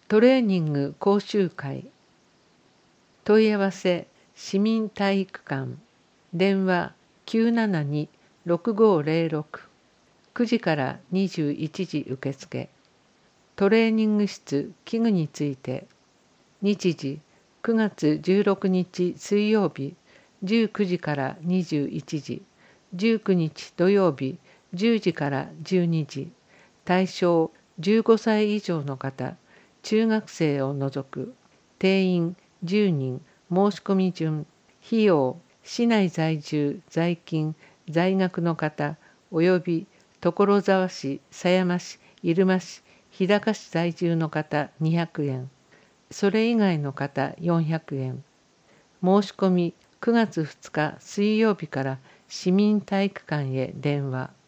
トレーニング講習会。問い合わせ市民体育館。電話972-6506。9時から21時受付。トレーニング室器具について。日時9月16日水曜日19時から21時。19日土曜日10時から12時。対象15歳以上の方、中学生を除く。定員10人。申し込み順。費用、市内在住、在勤、在学の方、および所沢市、狭山市、入間市、日高市在住の方200円。それ以外の方400円。申し込み9月2日水曜日から市民体育館へ電話。